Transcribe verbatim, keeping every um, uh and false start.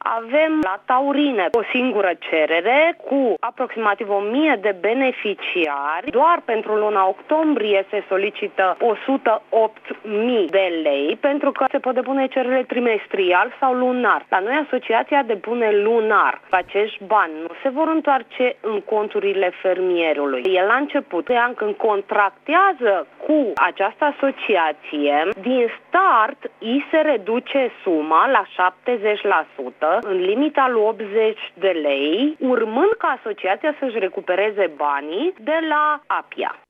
Avem la Taurine o singură cerere cu aproximativ o mie de beneficiari. Doar pentru luna octombrie se solicită o sută opt mii de lei pentru că se pot depune cerere trimestrial sau lunar. La noi asociația depune lunar. Acești bani nu se vor întoarce în conturile fermierului. El la început, când contractează cu această asociație, din start îi se reduce suma la șaptezeci la sută în limita lui optzeci de lei, urmând ca asociația să-și recupereze banii de la APIA.